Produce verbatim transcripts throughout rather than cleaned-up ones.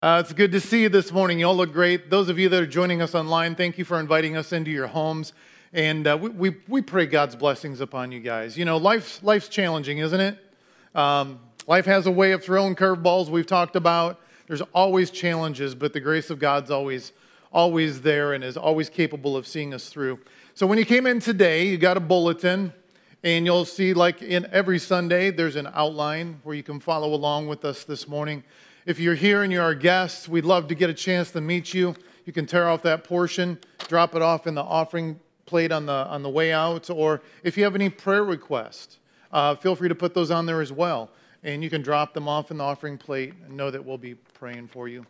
Uh, it's good to see you this morning. You all look great. Those of you that are joining us online, thank you for inviting us into your homes. And uh, we, we, we pray God's blessings upon you guys. You know, life's, life's challenging, isn't it? Um, life has a way of throwing curveballs we've talked about. There's always challenges, but the grace of God's always, always there and is always capable of seeing us through. So when you came in today, you got a bulletin. And you'll see, like in every Sunday, there's an outline where you can follow along with us this morning. If you're here and you're our guests, we'd love to get a chance to meet you. You can tear off that portion, drop it off in the offering plate on the on the way out. Or if you have any prayer requests, uh, feel free to put those on there as well. And you can drop them off in the offering plate and know that we'll be praying for you.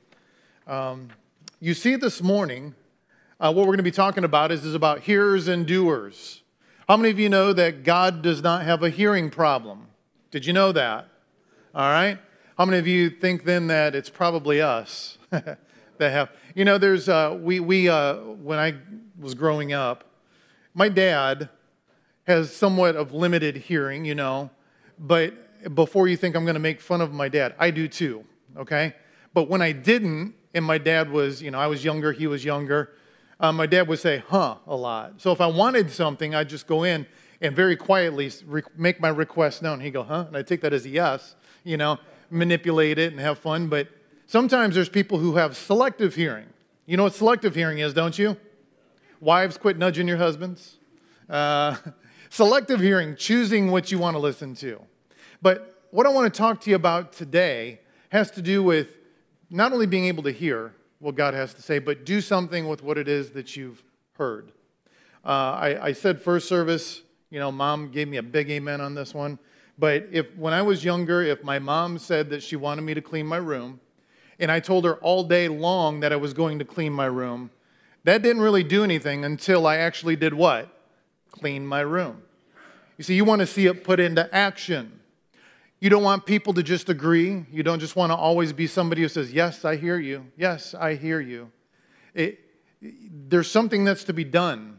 Um, you see this morning, uh, what we're going to be talking about is, is about hearers and doers. How many of you know that God does not have a hearing problem? Did you know that? All right. How many of you think then that it's probably us that have? You know, there's uh, we we uh, when I was growing up, my dad has somewhat of limited hearing. You know, but before you think I'm going to make fun of my dad, I do too. Okay. But when I didn't, and my dad was, you know, I was younger, he was younger. Um, my dad would say, huh, a lot. So if I wanted something, I'd just go in and very quietly re- make my request known. He'd go, huh? And I'd take that as a yes, you know, manipulate it and have fun. But sometimes there's people who have selective hearing. You know what selective hearing is, don't you? Wives, quit nudging your husbands. Uh, selective hearing, choosing what you want to listen to. But what I want to talk to you about today has to do with not only being able to hear what God has to say, but do something with what it is that you've heard. Uh, I, I said first service, you know, Mom gave me a big amen on this one. But if when I was younger, if my mom said that she wanted me to clean my room, and I told her all day long that I was going to clean my room, that didn't really do anything until I actually did what? Clean my room. You see, you want to see it put into action. You don't want people to just agree. You don't just want to always be somebody who says, yes, I hear you. Yes, I hear you. It, there's something that's to be done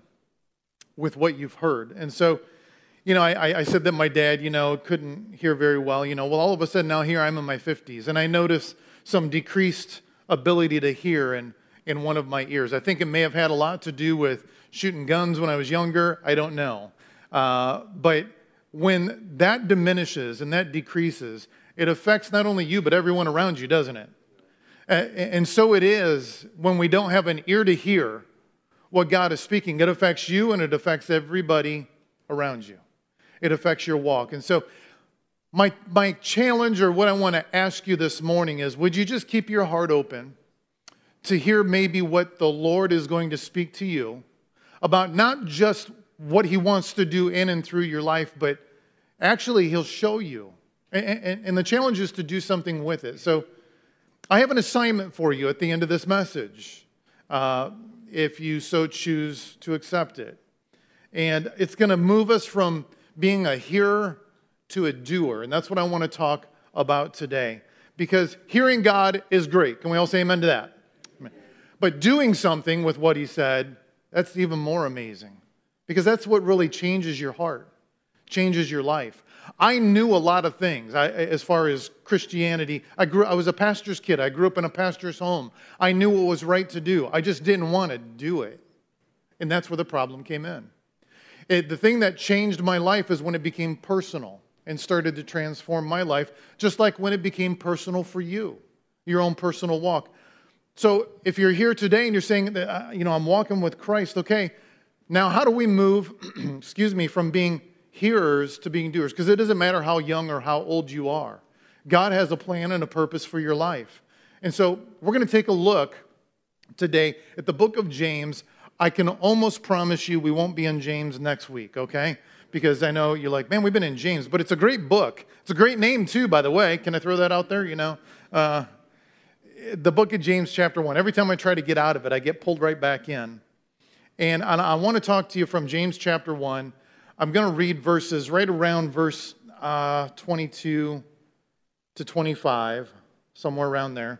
with what you've heard. And so, you know, I, I said that my dad, you know, couldn't hear very well. You know, well, all of a sudden now here I'm in my fifties, and I noticed some decreased ability to hear in, in one of my ears. I think it may have had a lot to do with shooting guns when I was younger. I don't know. Uh, but when that diminishes and that decreases, it affects not only you, but everyone around you, doesn't it? And so it is when we don't have an ear to hear what God is speaking. It affects you and it affects everybody around you. It affects your walk. And so my, my challenge, or what I want to ask you this morning is, would you just keep your heart open to hear maybe what the Lord is going to speak to you about, not just what he wants to do in and through your life, but actually he'll show you. And, and, and the challenge is to do something with it. So I have an assignment for you at the end of this message, uh, if you so choose to accept it. And it's going to move us from being a hearer to a doer. And that's what I want to talk about today. Because hearing God is great. Can we all say amen to that? But doing something with what he said, that's even more amazing. Because that's what really changes your heart, changes your life. I knew a lot of things I, as far as Christianity. I grew. I was a pastor's kid. I grew up in a pastor's home. I knew what was right to do. I just didn't want to do it. And that's where the problem came in. It, the thing that changed my life is when it became personal and started to transform my life, just like when it became personal for you, your own personal walk. So if you're here today and you're saying, that, uh, you know, I'm walking with Christ, okay, now, how do we move, excuse me, from being hearers to being doers? Because it doesn't matter how young or how old you are. God has a plan and a purpose for your life. And so we're going to take a look today at the book of James. I can almost promise you we won't be in James next week, okay? Because I know you're like, man, we've been in James. But it's a great book. It's a great name, too, by the way. Can I throw that out there, you know? Uh, the book of James, chapter one. Every time I try to get out of it, I get pulled right back in. And I want to talk to you from James chapter one. I'm going to read verses right around verse uh, twenty-two to twenty-five, somewhere around there.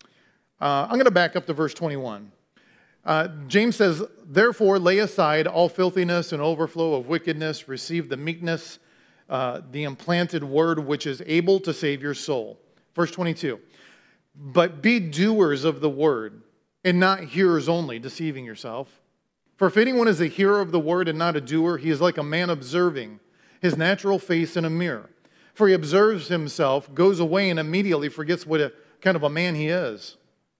Uh, I'm going to back up to verse twenty-one. Uh, James says, therefore lay aside all filthiness and overflow of wickedness, receive the meekness, uh, the implanted word which is able to save your soul. Verse twenty-two. but be doers of the word and not hearers only, deceiving yourself. For if anyone is a hearer of the word and not a doer, he is like a man observing his natural face in a mirror. For he observes himself, goes away, and immediately forgets what a kind of a man he is.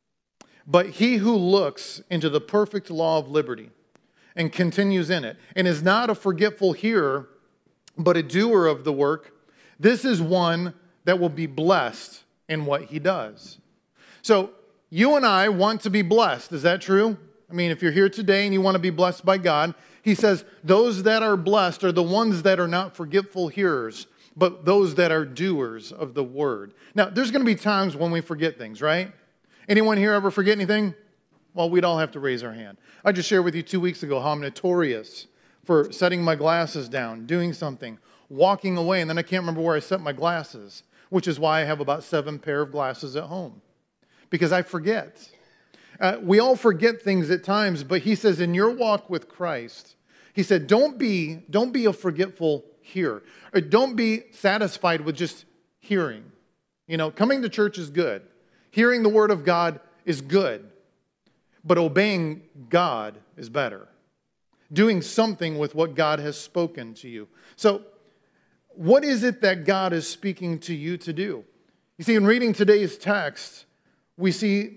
But he who looks into the perfect law of liberty and continues in it, and is not a forgetful hearer, but a doer of the work, this is one that will be blessed in what he does. So you and I want to be blessed. Is that true? I mean, if you're here today and you want to be blessed by God, he says, those that are blessed are the ones that are not forgetful hearers, but those that are doers of the word. Now, there's going to be times when we forget things, right? Anyone here ever forget anything? Well, we'd all have to raise our hand. I just shared with you two weeks ago how I'm notorious for setting my glasses down, doing something, walking away, and then I can't remember where I set my glasses, which is why I have about seven pair of glasses at home, because I forget. Uh, we all forget things at times, but he says in your walk with Christ, he said, don't be, don't be a forgetful hearer. Or don't be satisfied with just hearing. You know, coming to church is good. Hearing the word of God is good. But obeying God is better. Doing something with what God has spoken to you. So, what is it that God is speaking to you to do? You see, in reading today's text, we see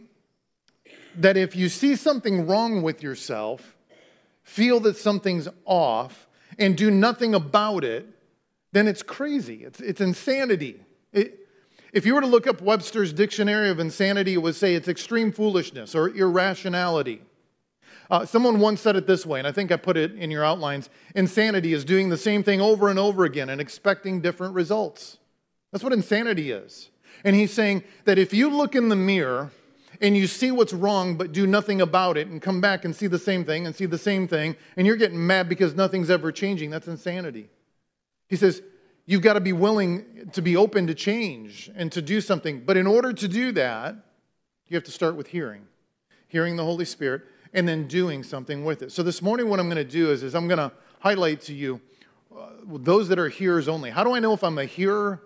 that if you see something wrong with yourself, feel that something's off, and do nothing about it, then it's crazy. It's, it's insanity. It, if you were to look up Webster's dictionary of insanity, it would say it's extreme foolishness or irrationality. Uh, someone once said it this way, and I think I put it in your outlines. Insanity is doing the same thing over and over again and expecting different results. That's what insanity is. And he's saying that if you look in the mirror and you see what's wrong but do nothing about it and come back and see the same thing and see the same thing and you're getting mad because nothing's ever changing, that's insanity. He says you've got to be willing to be open to change and to do something. But in order to do that, you have to start with hearing. Hearing the Holy Spirit and then doing something with it. So this morning what I'm going to do is, is I'm going to highlight to you uh, those that are hearers only. How do I know if I'm a hearer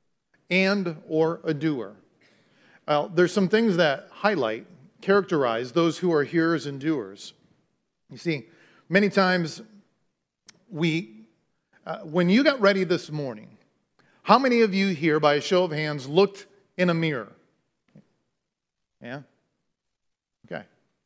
and or a doer? Uh, there's some things that highlight, characterize those who are hearers and doers. You see, many times we, uh, when you got ready this morning, how many of you here, by a show of hands, looked in a mirror? Yeah? Okay.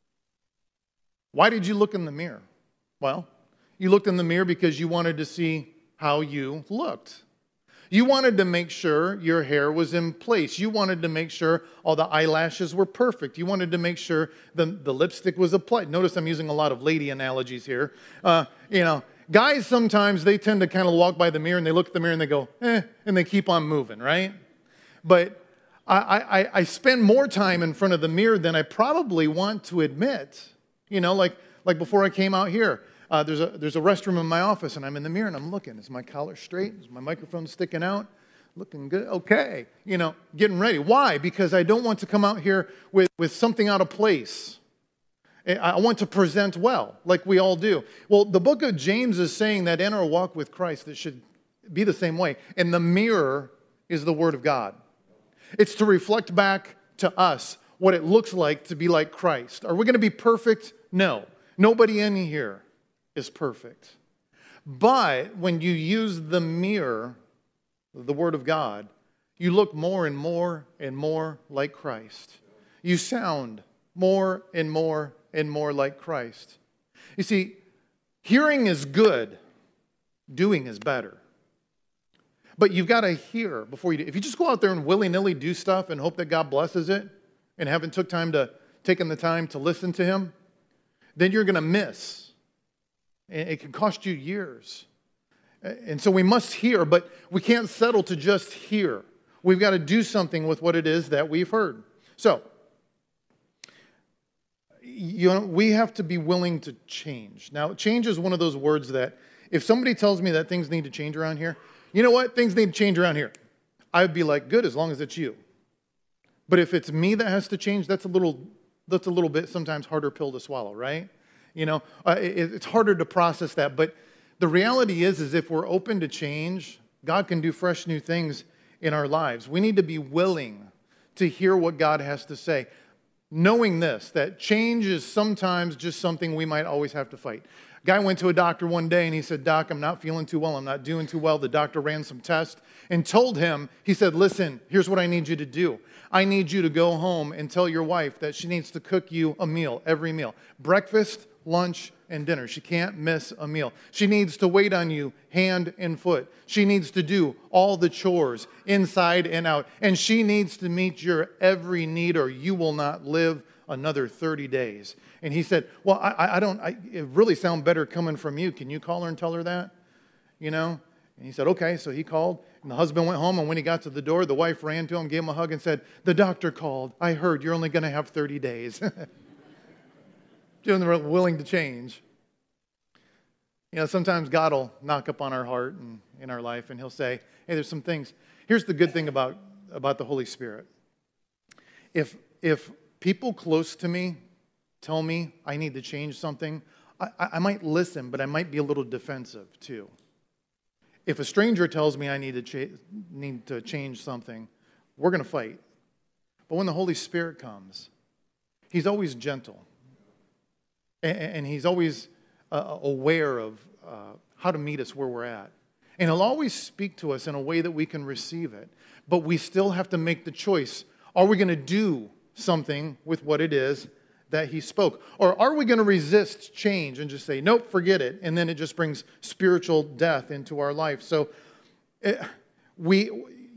Why did you look in the mirror? Well, you looked in the mirror because you wanted to see how you looked. You wanted to make sure your hair was in place. You wanted to make sure all the eyelashes were perfect. You wanted to make sure the, the lipstick was applied. Notice I'm using a lot of lady analogies here. Uh, you know, guys sometimes, they tend to kind of walk by the mirror and they look at the mirror and they go, eh, and they keep on moving, right? But I, I, I spend more time in front of the mirror than I probably want to admit. You know, like, like before I came out here. Uh, there's a there's a restroom in my office, and I'm in the mirror, and I'm looking. Is my collar straight? Is my microphone sticking out? Looking good? Okay. You know, getting ready. Why? Because I don't want to come out here with, with something out of place. I want to present well, like we all do. Well, the book of James is saying that in our walk with Christ, it should be the same way. And the mirror is the Word of God. It's to reflect back to us what it looks like to be like Christ. Are we going to be perfect? No. Nobody in here is perfect. But when you use the mirror, the Word of God, you look more and more and more like Christ. You sound more and more and more like Christ. You see, hearing is good. Doing is better. But you've got to hear before you do. If you just go out there and willy-nilly do stuff and hope that God blesses it and haven't took time to taken the time to listen to Him, then you're going to miss. And it can cost you years. And so we must hear, but we can't settle to just hear. We've got to do something with what it is that we've heard. So, you know, we have to be willing to change. Now, change is one of those words that if somebody tells me that things need to change around here, you know what? Things need to change around here. I'd be like, good, as long as it's you. But if it's me that has to change, that's a little, that's a little bit sometimes harder pill to swallow, right? You know, uh, it, it's harder to process that. But the reality is, is if we're open to change, God can do fresh new things in our lives. We need to be willing to hear what God has to say. Knowing this, that change is sometimes just something we might always have to fight. A guy went to a doctor one day and he said, Doc, I'm not feeling too well. I'm not doing too well. The doctor ran some tests and told him, he said, listen, here's what I need you to do. I need you to go home and tell your wife that she needs to cook you a meal, every meal. Breakfast, lunch, and dinner. She can't miss a meal. She needs to wait on you hand and foot. She needs to do all the chores inside and out. And she needs to meet your every need or you will not live another thirty days. And he said, well, I, I don't, I, it really sounds better coming from you. Can you call her and tell her that? You know? And he said, okay. So he called and the husband went home. And when he got to the door, the wife ran to him, gave him a hug and said, the doctor called. I heard you're only going to have thirty days. They're willing to change. You know, sometimes God will knock up on our heart and in our life, and he'll say, hey, there's some things. Here's the good thing about, about the Holy Spirit. If, if people close to me tell me I need to change something, I, I might listen, but I might be a little defensive too. If a stranger tells me I need to, cha- need to change something, we're going to fight. But when the Holy Spirit comes, he's always gentle. And he's always uh, aware of uh, how to meet us where we're at. And he'll always speak to us in a way that we can receive it. But we still have to make the choice. Are we going to do something with what it is that he spoke? Or are we going to resist change and just say, nope, forget it. And then it just brings spiritual death into our life. So it, we,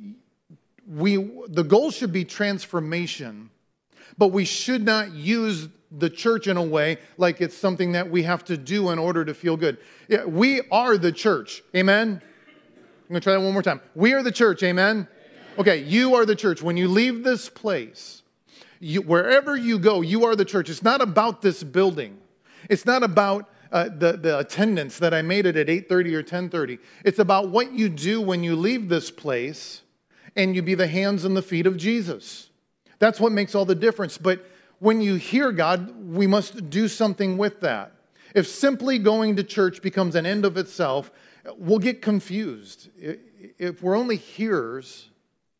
we, the goal should be transformation. But we should not use the church in a way like it's something that we have to do in order to feel good. Yeah, we are the church. Amen? I'm going to try that one more time. We are the church. Amen? Okay, you are the church. When you leave this place, you, wherever you go, you are the church. It's not about this building. It's not about uh, the, the attendance that I made it at eight thirty or ten thirty. It's about what you do when you leave this place and you be the hands and the feet of Jesus. That's what makes all the difference. But when you hear God, we must do something with that. If simply going to church becomes an end of itself, we'll get confused. If we're only hearers,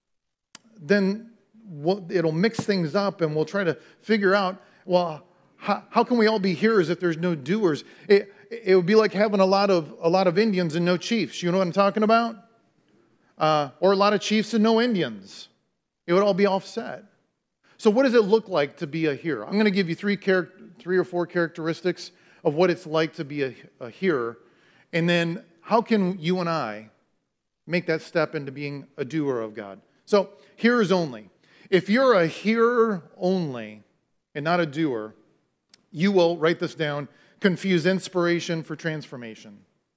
then we'll, it'll mix things up and we'll try to figure out, well, how, how can we all be hearers if there's no doers? It, it would be like having a lot of a lot of Indians and no chiefs. You know what I'm talking about? Uh, or a lot of chiefs and no Indians. It would all be offset. So what does it look like to be a hearer? I'm going to give you three, char- three or four characteristics of what it's like to be a, a hearer. And then how can you and I make that step into being a doer of God? So hearers only. If you're a hearer only and not a doer, you will, write this down, confuse inspiration for transformation.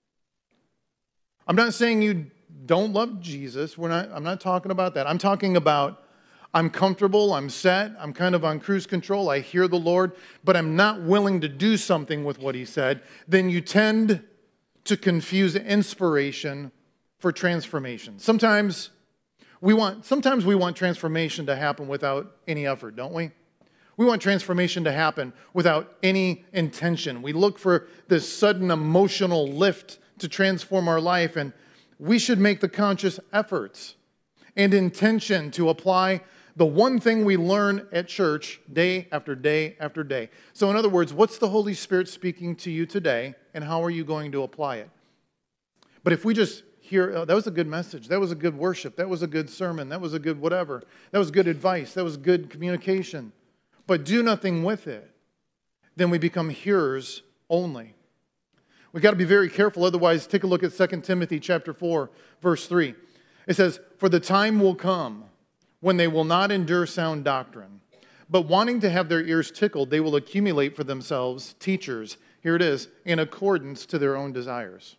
I'm not saying you don't love Jesus. We're not, I'm not talking about that. I'm talking about I'm comfortable, I'm set, I'm kind of on cruise control, I hear the Lord, but I'm not willing to do something with what he said. Then you tend to confuse inspiration for transformation. Sometimes we want, sometimes we want transformation to happen without any effort, don't we? We want transformation to happen without any intention. We look for this sudden emotional lift to transform our life, and we should make the conscious efforts and intention to apply the one thing we learn at church day after day after day. So in other words, what's the Holy Spirit speaking to you today, and how are you going to apply it? But if we just hear, oh, that was a good message, that was a good worship, that was a good sermon, that was a good whatever, that was good advice, that was good communication, but do nothing with it, then we become hearers only. We've got to be very careful, otherwise take a look at Second Timothy chapter four, verse three. It says, for the time will come when they will not endure sound doctrine, but wanting to have their ears tickled, they will accumulate for themselves teachers, here it is, in accordance to their own desires.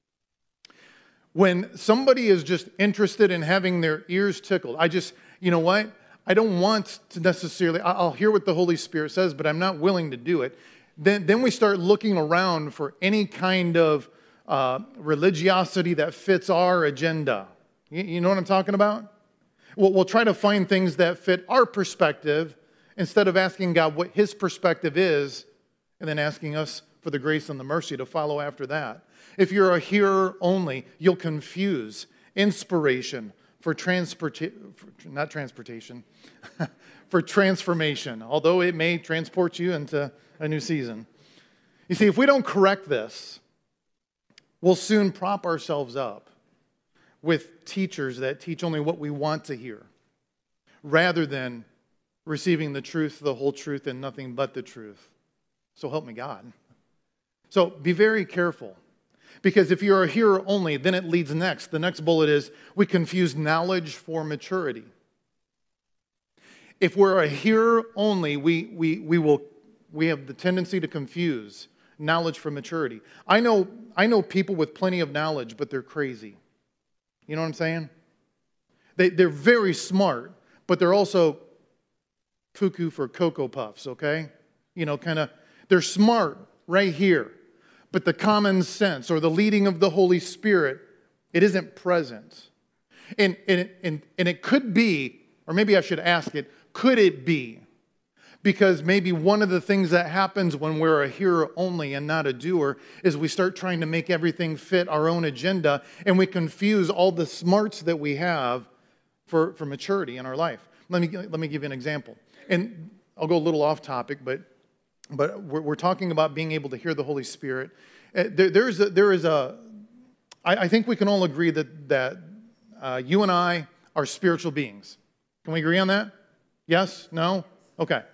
When somebody is just interested in having their ears tickled, I just, you know what? I don't want to necessarily, I'll hear what the Holy Spirit says, but I'm not willing to do it. Then, then we start looking around for any kind of uh, religiosity that fits our agenda. You, you know what I'm talking about? We'll, we'll try to find things that fit our perspective instead of asking God what his perspective is and then asking us for the grace and the mercy to follow after that. If you're a hearer only, you'll confuse inspiration for transportation, not transportation, for transformation, although it may transport you into a new season. You see, if we don't correct this, we'll soon prop ourselves up with teachers that teach only what we want to hear, rather than receiving the truth, the whole truth, and nothing but the truth. So help me God. So be very careful. Because if you're a hearer only, then it leads next. The next bullet is, we confuse knowledge for maturity. If we're a hearer only, we, we, we, will, we have the tendency to confuse knowledge for maturity. I know, I know people with plenty of knowledge, but they're crazy. You know what I'm saying? They, they're very smart, but they're also cuckoo for Cocoa Puffs, okay? You know, kind of, they're smart right here, but the common sense or the leading of the Holy Spirit, it isn't present. And, and, and, and it could be, or maybe I should ask it, could it be? Because maybe one of the things that happens when we're a hearer only and not a doer is we start trying to make everything fit our own agenda, and we confuse all the smarts that we have for, for maturity in our life. Let me, let me give you an example. And I'll go a little off topic, but, but we're, we're talking about being able to hear the Holy Spirit. Uh, There, there's a, there is a, I, I think we can all agree that, that uh, you and I are spiritual beings. Can we agree on that? Yes? No? Okay.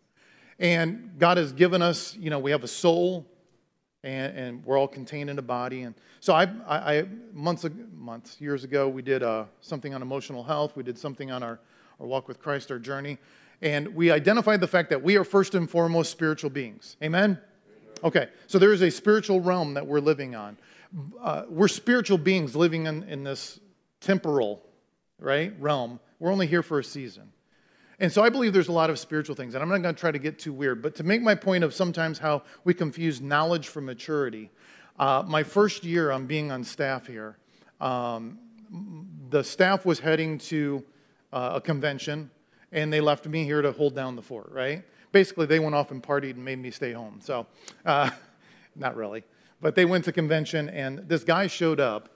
And God has given us, you know, we have a soul, and, and we're all contained in a body. And so I, I, I months, months, years ago, we did uh, something on emotional health. We did something on our, our walk with Christ, our journey. And we identified the fact that we are first and foremost spiritual beings. Amen? Okay, so there is a spiritual realm that we're living on. Uh, we're spiritual beings living in, in this temporal, right, realm. We're only here for a season. And so I believe there's a lot of spiritual things, and I'm not going to try to get too weird, but to make my point of sometimes how we confuse knowledge for maturity, uh, my first year on being on staff here, um, the staff was heading to uh, a convention, and they left me here to hold down the fort, right? Basically, they went off and partied and made me stay home. So, uh, not really. But they went to convention, and this guy showed up,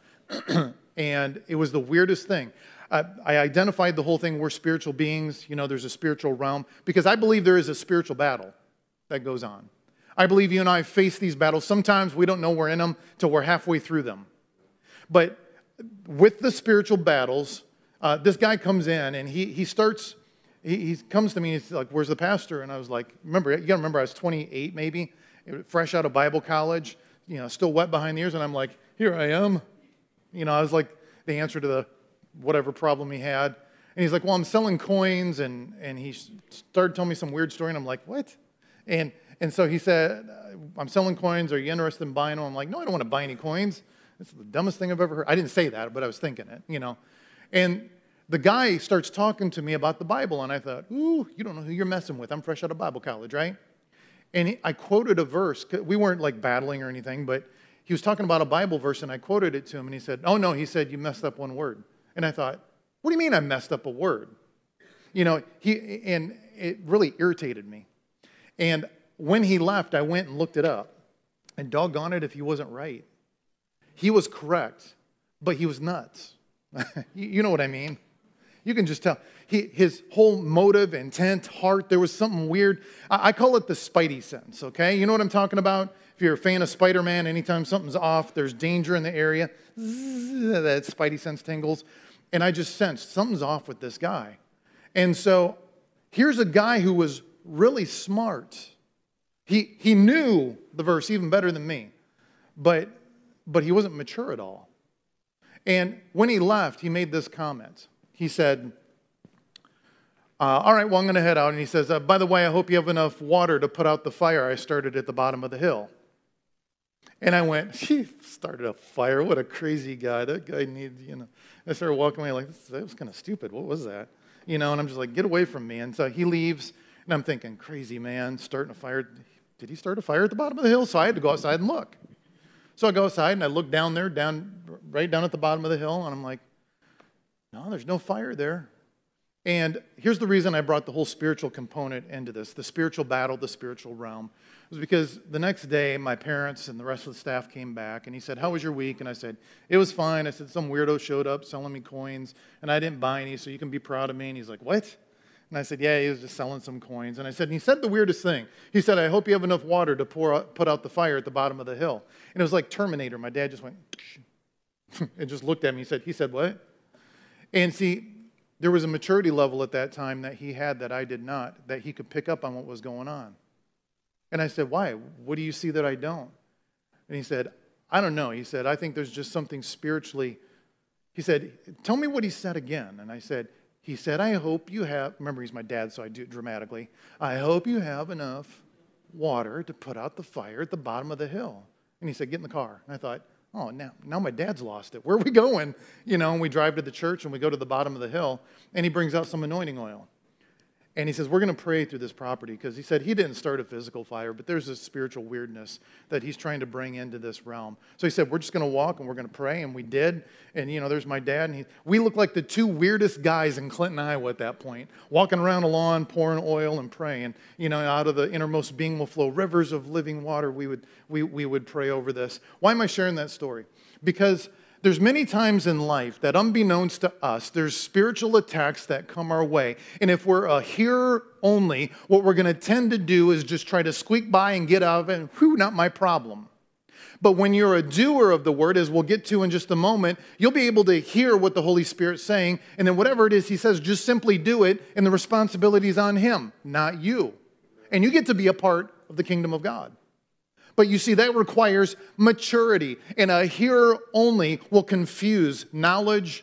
and it was the weirdest thing. Uh, I identified the whole thing, we're spiritual beings, you know, there's a spiritual realm, because I believe there is a spiritual battle that goes on. I believe you and I face these battles. Sometimes we don't know we're in them till we're halfway through them. But with the spiritual battles, uh, this guy comes in, and he, he starts... He, he comes to me, he's like, where's the pastor? And I was like, remember, you got to remember, I was twenty-eight maybe, fresh out of Bible college, you know, still wet behind the ears. And I'm like, here I am. You know, I was like the answer to the whatever problem he had. And he's like, well, I'm selling coins. And, and he started telling me some weird story. And I'm like, what? And, and so he said, I'm selling coins. Are you interested in buying them? I'm like, no, I don't want to buy any coins. It's the dumbest thing I've ever heard. I didn't say that, but I was thinking it, you know. And the guy starts talking to me about the Bible, and I thought, ooh, you don't know who you're messing with. I'm fresh out of Bible college, right? And he, I quoted a verse. We weren't like battling or anything, but he was talking about a Bible verse, and I quoted it to him, and he said, oh, no, he said, you messed up one word. And I thought, what do you mean I messed up a word? You know, he and it really irritated me. And when he left, I went and looked it up, and doggone it if he wasn't right. He was correct, but he was nuts. You know what I mean? You can just tell. He, his whole motive, intent, heart, there was something weird. I, I call it the Spidey sense, okay? You know what I'm talking about? If you're a fan of Spider-Man, anytime something's off, there's danger in the area, zzz, that Spidey sense tingles. And I just sensed something's off with this guy. And so here's a guy who was really smart. He, he knew the verse even better than me, but, but he wasn't mature at all. And when he left, he made this comment. He said, uh, all right, well, I'm going to head out. And he says, uh, by the way, I hope you have enough water to put out the fire I started at the bottom of the hill. And I went, he started a fire. What a crazy guy. That guy needs, you know. I started walking away like, that was kind of stupid. What was that? You know, and I'm just like, get away from me. And so he leaves, and I'm thinking, crazy man, starting a fire. Did he start a fire at the bottom of the hill? So I had to go outside and look. So I go outside, and I look down there, down right down at the bottom of the hill, and I'm like, no, there's no fire there. And here's the reason I brought the whole spiritual component into this, the spiritual battle, the spiritual realm. It was because the next day, my parents and the rest of the staff came back, and he said, how was your week? And I said, it was fine. I said, some weirdo showed up selling me coins, and I didn't buy any, so you can be proud of me. And he's like, what? And I said, yeah, he was just selling some coins. And I said, and he said the weirdest thing. He said, I hope you have enough water to pour out, put out the fire at the bottom of the hill. And it was like Terminator. My dad just went, and just looked at me. He said, he said, what? And see, there was a maturity level at that time that he had that I did not, that he could pick up on what was going on. And I said, why? What do you see that I don't? And he said, I don't know. He said, I think there's just something spiritually. He said, tell me what he said again. And I said, he said, I hope you have, remember he's my dad, so I do it dramatically. I hope you have enough water to put out the fire at the bottom of the hill. And he said, get in the car. And I thought, oh, now, now my dad's lost it. Where are we going? You know, and we drive to the church and we go to the bottom of the hill and he brings out some anointing oil. And he says, we're going to pray through this property because he said he didn't start a physical fire, but there's this spiritual weirdness that he's trying to bring into this realm. So he said, we're just going to walk and we're going to pray. And we did. And, you know, there's my dad. And he, we looked like the two weirdest guys in Clinton, Iowa at that point, walking around a lawn, pouring oil and praying. You know, out of the innermost being will flow rivers of living water. We would, we, we would pray over this. Why am I sharing that story? Because there's many times in life that unbeknownst to us, there's spiritual attacks that come our way. And if we're a hearer only, what we're going to tend to do is just try to squeak by and get out of it. And, whew, not my problem. But when you're a doer of the word, as we'll get to in just a moment, you'll be able to hear what the Holy Spirit's saying. And then whatever it is he says, just simply do it. And the responsibility is on him, not you. And you get to be a part of the kingdom of God. But you see, that requires maturity. And a hearer only will confuse knowledge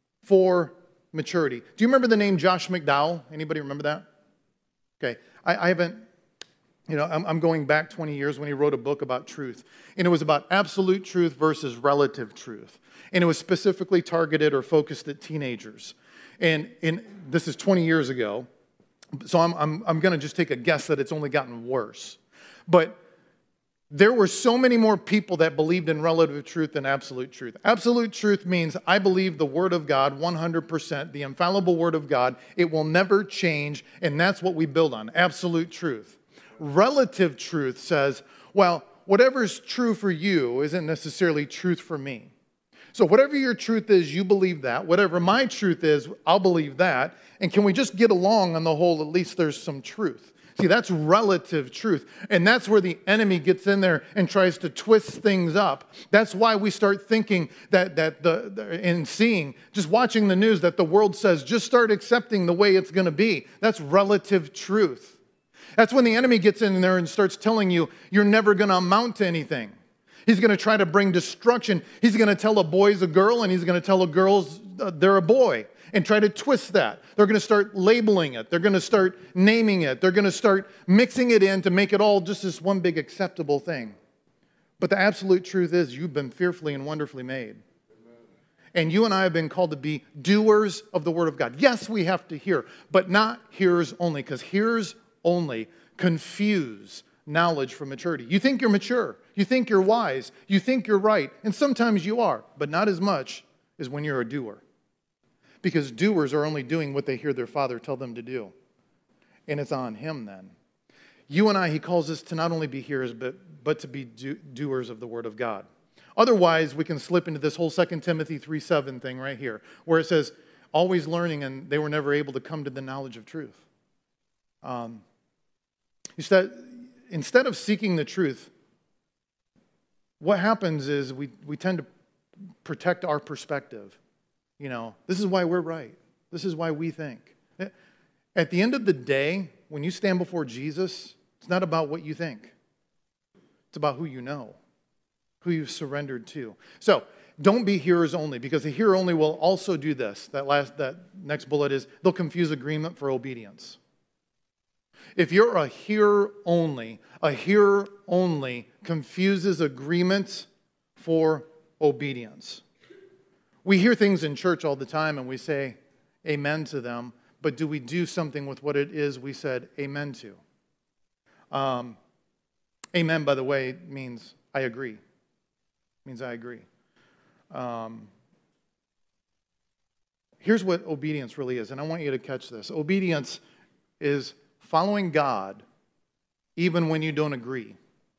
for maturity. Do you remember the name Josh McDowell? Anybody remember that? Okay. I, I haven't, you know, I'm, I'm going back twenty years when he wrote a book about truth. And it was about absolute truth versus relative truth. And it was specifically targeted or focused at teenagers. And, and this is twenty years ago. So I'm, I'm, I'm going to just take a guess that it's only gotten worse. But there were so many more people that believed in relative truth than absolute truth. Absolute truth means I believe the Word of God one hundred percent, the infallible Word of God. It will never change, and that's what we build on, absolute truth. Relative truth says, well, whatever's true for you isn't necessarily truth for me. So whatever your truth is, you believe that. Whatever my truth is, I'll believe that. And can we just get along on the whole, at least there's some truth. See, that's relative truth. And that's where the enemy gets in there and tries to twist things up. That's why we start thinking that, that the, the and seeing, just watching the news, that the world says, just start accepting the way it's going to be. That's relative truth. That's when the enemy gets in there and starts telling you, you're never going to amount to anything. He's going to try to bring destruction. He's going to tell a boy's a girl, and he's going to tell a girl's uh, they're a boy. And try to twist that. They're going to start labeling it. They're going to start naming it. They're going to start mixing it in to make it all just this one big acceptable thing. But the absolute truth is you've been fearfully and wonderfully made. And you and I have been called to be doers of the Word of God. Yes, we have to hear, but not hearers only, because hearers only confuse knowledge from maturity. You think you're mature. You think you're wise. You think you're right. And sometimes you are, but not as much as when you're a doer. Because doers are only doing what they hear their father tell them to do. And it's on him then. You and I, he calls us to not only be hearers, but, but to be do, doers of the Word of God. Otherwise, we can slip into this whole Second Timothy three seven thing right here, where it says, always learning, and they were never able to come to the knowledge of truth. Um, instead, instead of seeking the truth, what happens is we, we tend to protect our perspective. You know, this is why we're right. This is why we think. At the end of the day, when you stand before Jesus, it's not about what you think. It's about who you know, who you've surrendered to. So don't be hearers only, because a hearer only will also do this. That last, that next bullet is they'll confuse agreement for obedience. If you're a hearer only, a hearer only confuses agreement for obedience. We hear things in church all the time and we say amen to them, but do we do something with what it is we said amen to? Um, amen, by the way, means I agree. Means I agree. Um, here's what obedience really is, and I want you to catch this. Obedience is following God even when you don't agree.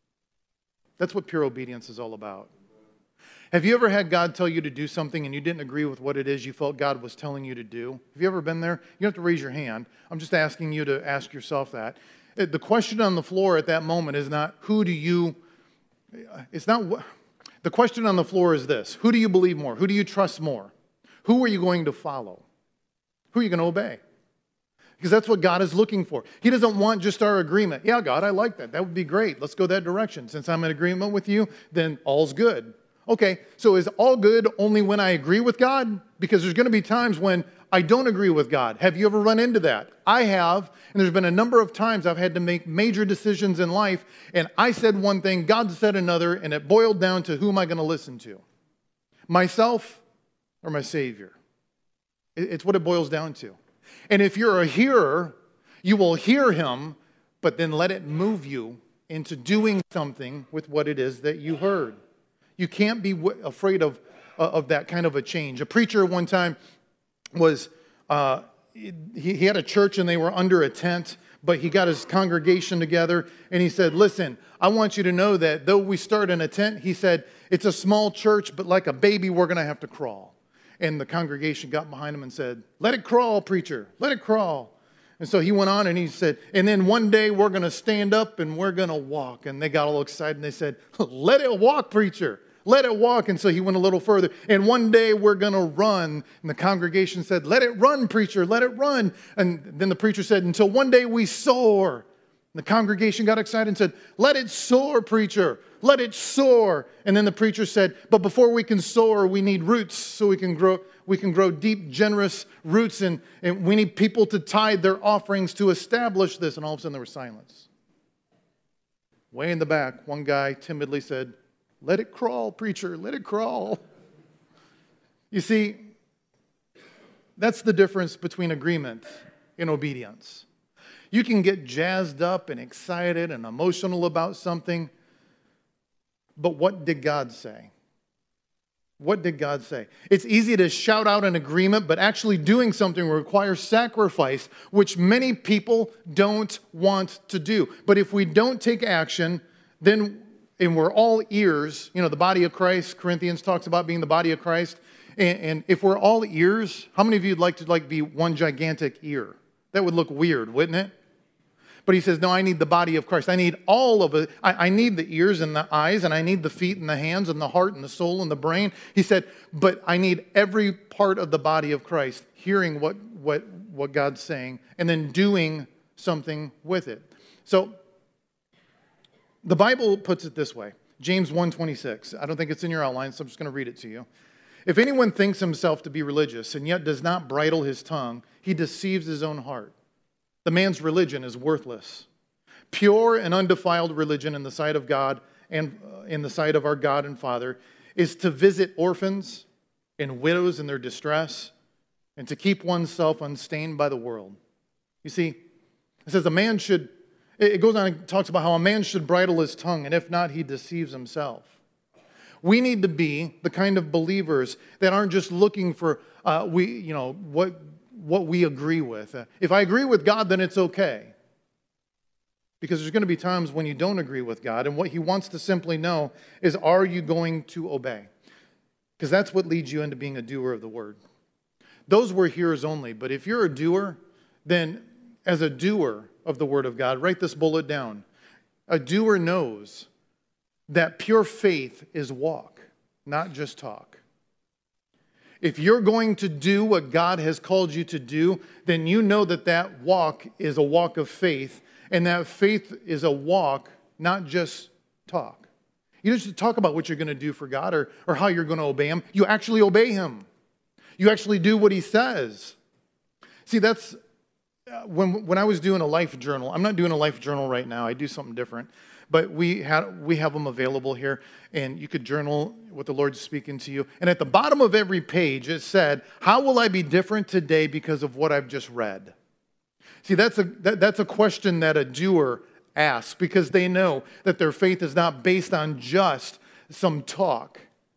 That's what pure obedience is all about. Have you ever had God tell you to do something and you didn't agree with what it is you felt God was telling you to do? Have you ever been there? You don't have to raise your hand. I'm just asking you to ask yourself that. The question on the floor at that moment is not who do you, it's not, the question on the floor is this: who do you believe more? Who do you trust more? Who are you going to follow? Who are you going to obey? Because that's what God is looking for. He doesn't want just our agreement. Yeah, God, I like that. That would be great. Let's go that direction. Since I'm in agreement with you, then all's good. Okay, so is all good only when I agree with God? Because there's going to be times when I don't agree with God. Have you ever run into that? I have, and there's been a number of times I've had to make major decisions in life, and I said one thing, God said another, and it boiled down to who am I going to listen to? Myself or my Savior? It's what it boils down to. And if you're a hearer, you will hear him, but then let it move you into doing something with what it is that you heard. You can't be afraid of, uh, of that kind of a change. A preacher one time was, uh, he, he had a church and they were under a tent, but he got his congregation together and he said, listen, I want you to know that though we start in a tent, he said, it's a small church, but like a baby, we're going to have to crawl. And the congregation got behind him and said, let it crawl, preacher, let it crawl. And so he went on and he said, and then one day we're going to stand up and we're going to walk. And they got all excited and they said, let it walk, preacher. Let it walk. And so he went a little further. And one day we're going to run. And the congregation said, let it run, preacher, let it run. And then the preacher said, until one day we soar. And the congregation got excited and said, let it soar, preacher, let it soar. And then the preacher said, but before we can soar, we need roots so we can grow. We can grow deep, generous roots, and, and we need people to tithe their offerings to establish this. And all of a sudden there was silence. Way in the back, one guy timidly said, let it crawl, preacher, let it crawl. You see, that's the difference between agreement and obedience. You can get jazzed up and excited and emotional about something, but what did God say? What did God say? It's easy to shout out an agreement, but actually doing something requires sacrifice, which many people don't want to do. But if we don't take action, then, and we're all ears, you know, the body of Christ, Corinthians talks about being the body of Christ, and, and if we're all ears, how many of you would like to like be one gigantic ear? That would look weird, wouldn't it? But he says, no, I need the body of Christ. I need all of it. I, I need the ears and the eyes, and I need the feet and the hands and the heart and the soul and the brain. He said, but I need every part of the body of Christ hearing what, what, what God's saying and then doing something with it. So the Bible puts it this way. James one twenty-six. I don't think it's in your outline, so I'm just going to read it to you. If anyone thinks himself to be religious and yet does not bridle his tongue, he deceives his own heart. The man's religion is worthless. Pure and undefiled religion in the sight of God and in the sight of our God and Father is to visit orphans and widows in their distress and to keep oneself unstained by the world. You see, it says a man should, it goes on and talks about how a man should bridle his tongue, and if not, he deceives himself. We need to be the kind of believers that aren't just looking for, uh, we, you know, what, what we agree with. Uh, if I agree with God, then it's okay. Because there's going to be times when you don't agree with God, and what he wants to simply know is, are you going to obey? Because that's what leads you into being a doer of the word. Those were hearers only, but if you're a doer, then as a doer of the word of God, write this bullet down. A doer knows that pure faith is walk, not just talk. If you're going to do what God has called you to do, then you know that that walk is a walk of faith, and that faith is a walk, not just talk. You don't just talk about what you're going to do for God or, or how you're going to obey him. You actually obey him. You actually do what he says. See, that's, uh, when, when I was doing a life journal, I'm not doing a life journal right now, I do something different. But we have, we have them available here, and you could journal what the Lord's speaking to you. And at the bottom of every page, it said, how will I be different today because of what I've just read? See, that's a, that, that's a question that a doer asks, because they know that their faith is not based on just some talk.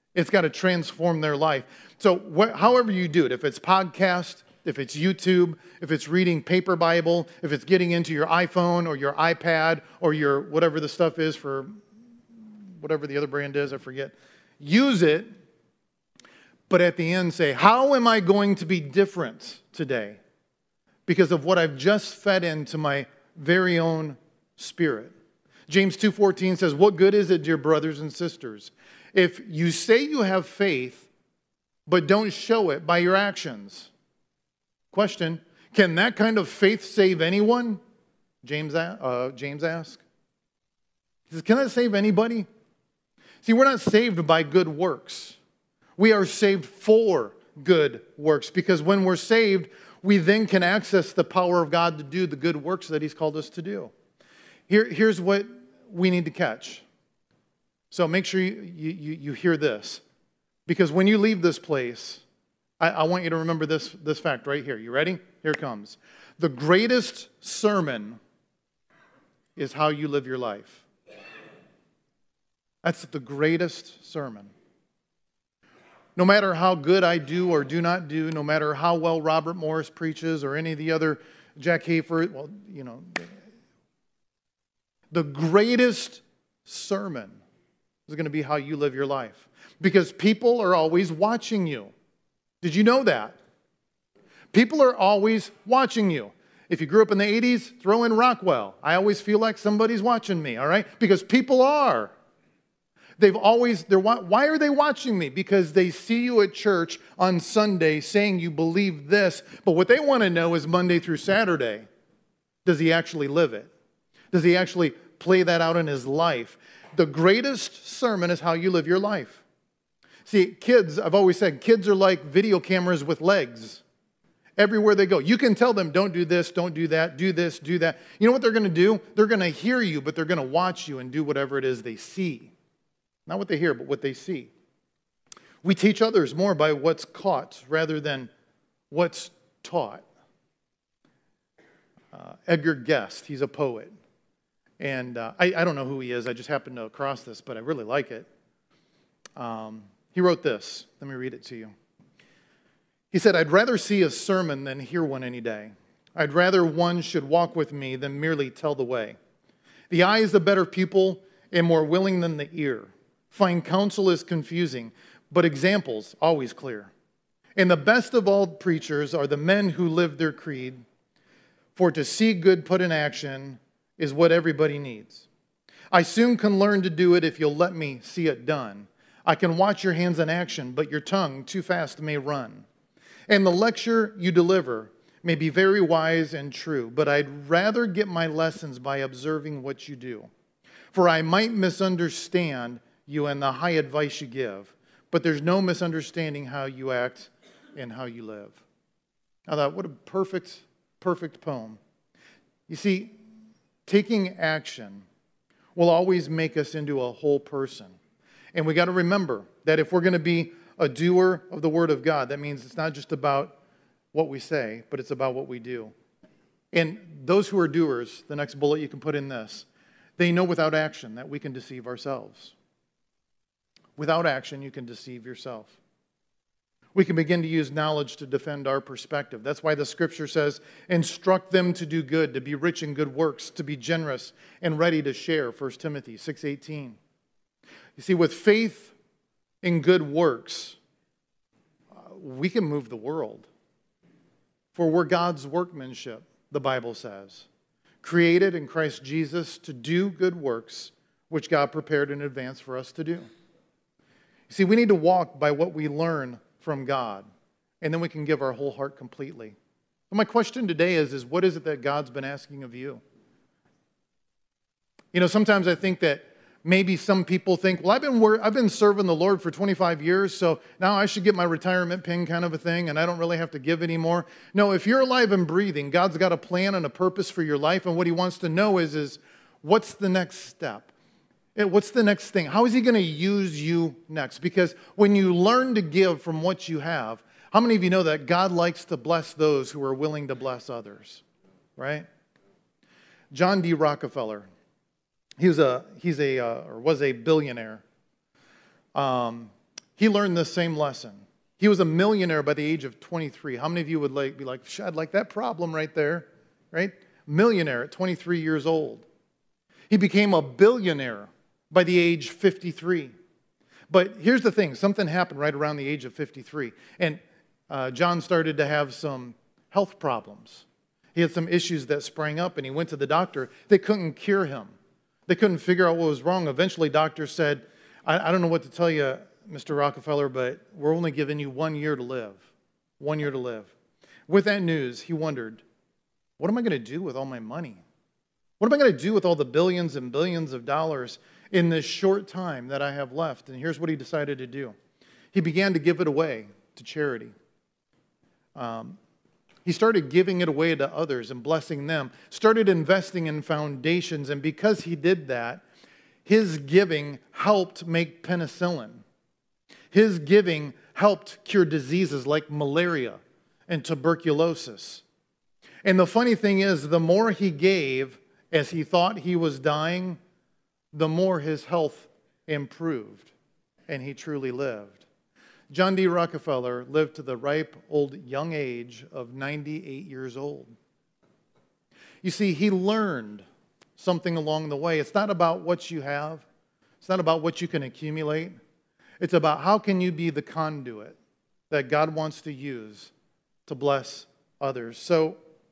It's got to transform their life. So wh- however you do it, if it's podcast, if it's YouTube, if it's reading paper Bible, if it's getting into your iPhone or your iPad or your whatever the stuff is for whatever the other brand is, I forget. Use it, but at the end say, how am I going to be different today because of what I've just fed into my very own spirit? James two fourteen says, what good is it, dear brothers and sisters, if you say you have faith, but don't show it by your actions? Question, can that kind of faith save anyone? James, uh, James asked. He says, can that save anybody? See, we're not saved by good works. We are saved for good works, because when we're saved, we then can access the power of God to do the good works that He's called us to do. Here, here's what we need to catch. So make sure you, you, you hear this, because when you leave this place, I, I want you to remember this, this fact right here. You ready? Here it comes. The greatest sermon is how you live your life. That's the greatest sermon. No matter how good I do or do not do, no matter how well Robert Morris preaches or any of the other Jack Hayford, well, you know, the greatest sermon is going to be how you live your life. Because people are always watching you. Did you know that? People are always watching you. If you grew up in the eighties, throw in Rockwell. I always feel like somebody's watching me, all right? Because people are. They've always, they're, why are they watching me? Because they see you at church on Sunday saying you believe this, but what they want to know is Monday through Saturday, does he actually live it? Does he actually play that out in his life? The greatest sermon is how you live your life. See, kids, I've always said, kids are like video cameras with legs. Everywhere they go. You can tell them, don't do this, don't do that, do this, do that. You know what they're going to do? They're going to hear you, but they're going to watch you and do whatever it is they see. Not what they hear, but what they see. We teach others more by what's caught rather than what's taught. Uh, Edgar Guest, he's a poet. And uh, I, I don't know who he is. I just happened to across this, but I really like it. Um, he wrote this. Let me read it to you. He said, I'd rather see a sermon than hear one any day. I'd rather one should walk with me than merely tell the way. The eye is the better pupil and more willing than the ear. Fine counsel is confusing, but examples always clear. And the best of all preachers are the men who live their creed, for to see good put in action is what everybody needs. I soon can learn to do it if you'll let me see it done. I can watch your hands in action, but your tongue too fast may run. And the lecture you deliver may be very wise and true, but I'd rather get my lessons by observing what you do. For I might misunderstand you and the high advice you give, but there's no misunderstanding how you act and how you live. I thought, what a perfect, perfect poem. You see, taking action will always make us into a whole person. And we got to remember that if we're going to be a doer of the Word of God, that means it's not just about what we say, but it's about what we do. And those who are doers, the next bullet you can put in this, they know without action that we can deceive ourselves. Without action, you can deceive yourself. We can begin to use knowledge to defend our perspective. That's why the Scripture says, instruct them to do good, to be rich in good works, to be generous and ready to share, First Timothy six eighteen. You see, with faith in good works, uh, we can move the world. For we're God's workmanship, the Bible says, created in Christ Jesus to do good works, which God prepared in advance for us to do. You see, we need to walk by what we learn from God, and then we can give our whole heart completely. But my question today is, is what is it that God's been asking of you? You know, sometimes I think that maybe some people think, well, I've been wor- I've been serving the Lord for twenty-five years, so now I should get my retirement pin kind of a thing, and I don't really have to give anymore. No, if you're alive and breathing, God's got a plan and a purpose for your life, and what He wants to know is, is what's the next step? What's the next thing? How is He going to use you next? Because when you learn to give from what you have, how many of you know that God likes to bless those who are willing to bless others? Right? John D. Rockefeller, he was a, he's a, uh, or was a billionaire. Um, He learned this same lesson. He was a millionaire by the age of twenty-three. How many of you would like, be like, I'd like that problem right there, right? Millionaire at twenty-three years old. He became a billionaire by the age fifty-three. But here's the thing, something happened right around the age of fifty-three. And uh, John started to have some health problems. He had some issues that sprang up, and he went to the doctor. They couldn't cure him. They couldn't figure out what was wrong. Eventually, doctors said, I, I don't know what to tell you, Mister Rockefeller, but we're only giving you one year to live. One year to live. With that news, he wondered, what am I going to do with all my money? What am I going to do with all the billions and billions of dollars in this short time that I have left? And here's what he decided to do. He began to give it away to charity. Um, he started giving it away to others and blessing them, started investing in foundations, and because he did that, his giving helped make penicillin. His giving helped cure diseases like malaria and tuberculosis. And the funny thing is, the more he gave as he thought he was dying, the more his health improved and he truly lived. John D. Rockefeller lived to the ripe old young age of ninety-eight years old. You see, he learned something along the way. It's not about what you have. It's not about what you can accumulate. It's about how can you be the conduit that God wants to use to bless others. So,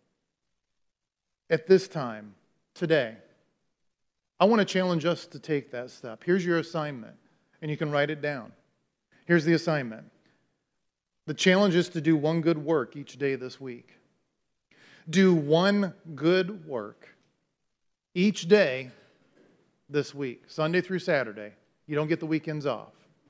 at this time, today, I want to challenge us to take that step. Here's your assignment, and you can write it down. Here's the assignment. The challenge is to do one good work each day this week. Do one good work each day this week, Sunday through Saturday. You don't get the weekends off.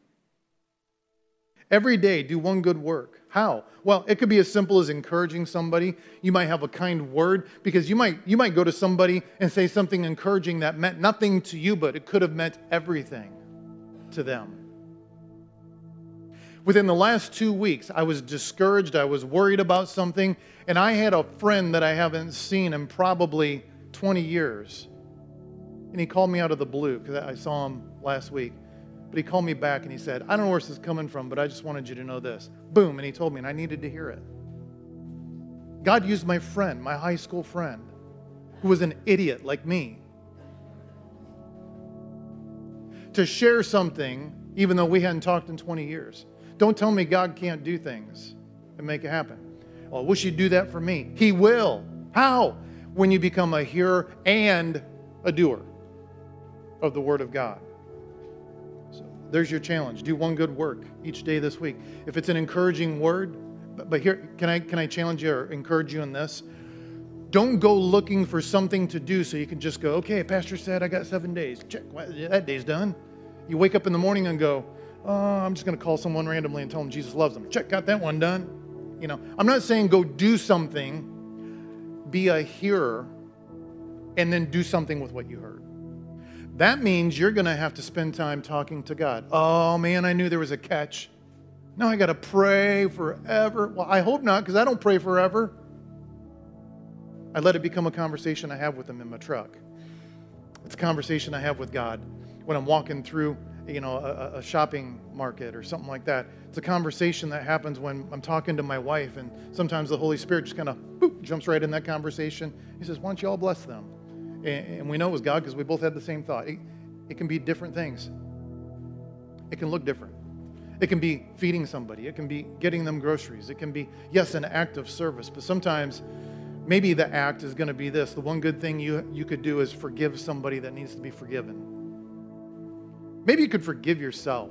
Every day, do one good work. How? Well, it could be as simple as encouraging somebody. You might have a kind word, because you might, you might go to somebody and say something encouraging that meant nothing to you, but it could have meant everything to them. Within the last two weeks, I was discouraged, I was worried about something, and I had a friend that I haven't seen in probably twenty years. And he called me out of the blue, because I saw him last week. But he called me back and he said, I don't know where this is coming from, but I just wanted you to know this. Boom, and he told me, and I needed to hear it. God used my friend, my high school friend, who was an idiot like me, to share something, even though we hadn't talked in twenty years. Don't tell me God can't do things and make it happen. Well, I wish you'd do that for me. He will. How? When you become a hearer and a doer of the Word of God. So there's your challenge. Do one good work each day this week. If it's an encouraging word, but, but here, can I, can I challenge you or encourage you in this? Don't go looking for something to do so you can just go, okay, Pastor said I got seven days. Check, that day's done. You wake up in the morning and go, oh, I'm just going to call someone randomly and tell them Jesus loves them. Check, got that one done. You know, I'm not saying go do something. Be a hearer and then do something with what you heard. That means you're going to have to spend time talking to God. Oh, man, I knew there was a catch. Now I got to pray forever. Well, I hope not, because I don't pray forever. I let it become a conversation I have with Him in my truck. It's a conversation I have with God when I'm walking through, you know, a, a shopping market or something like that. It's a conversation that happens when I'm talking to my wife, and sometimes the Holy Spirit just kind of boop, jumps right in that conversation. He says, why don't you all bless them? And, and we know it was God because we both had the same thought. It, it can be different things. It can look different. It can be feeding somebody. It can be getting them groceries. It can be, yes, an act of service, but sometimes maybe the act is going to be this. The one good thing you, you could do is forgive somebody that needs to be forgiven. Maybe you could forgive yourself.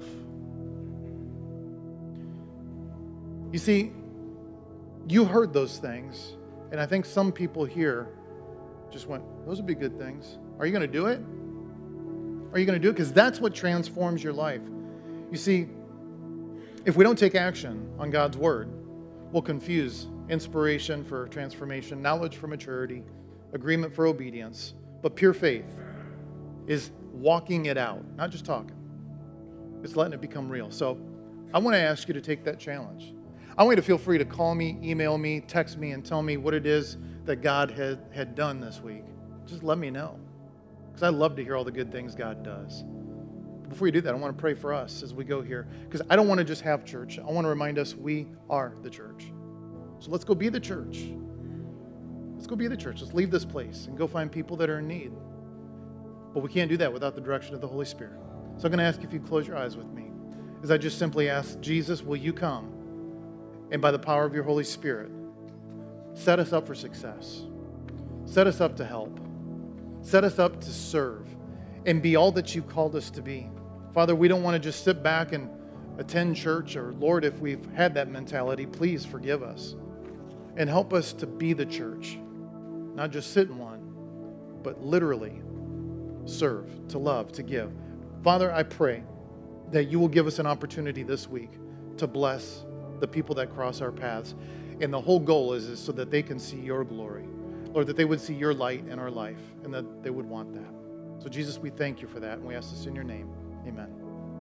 You see, you heard those things, and I think some people here just went, those would be good things. Are you going to do it? Are you going to do it? Because that's what transforms your life. You see, if we don't take action on God's word, we'll confuse inspiration for transformation, knowledge for maturity, agreement for obedience. But pure faith is walking it out, not just talking. It's letting it become real. So I want to ask you to take that challenge. I want you to feel free to call me, email me, text me, and tell me what it is that God had, had done this week. Just let me know, because I love to hear all the good things God does. Before you do that, I want to pray for us as we go here, because I don't want to just have church. I want to remind us we are the church. So let's go be the church. Let's go be the church. Let's leave this place and go find people that are in need. But we can't do that without the direction of the Holy Spirit. So I'm going to ask if you close your eyes with me, as I just simply ask, Jesus, will you come? And by the power of your Holy Spirit, set us up for success. Set us up to help. Set us up to serve and be all that you've called us to be. Father, we don't want to just sit back and attend church, or Lord, if we've had that mentality, please forgive us and help us to be the church. Not just sit in one, but literally serve, to love, to give. Father, I pray that you will give us an opportunity this week to bless the people that cross our paths. And the whole goal is, is so that they can see your glory. Lord, that they would see your light in our life and that they would want that. So Jesus, we thank you for that, and we ask this in your name. Amen.